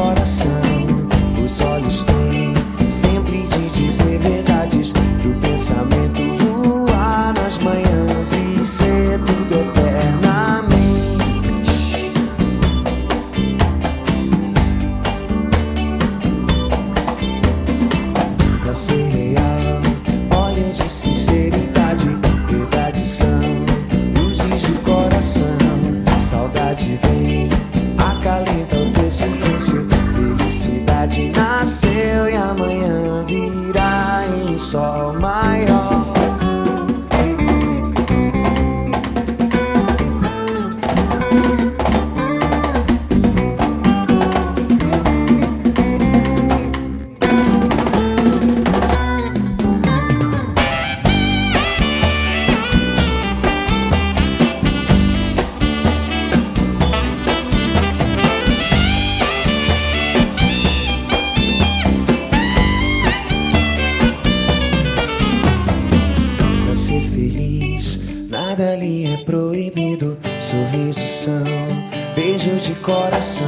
coração. Os olhos têm sempre de dizer verdades, pro pensamento voar nas manhãs e ser tudo eternamente. Pra ser real, olhos de sinceridade, verdade são luzes do coração. Saudade vem, acalenta o teu silêncio. Felicidade nasceu e amanhã virá em sol maior. Feliz, nada ali é proibido. Sorrisos são beijos de coração.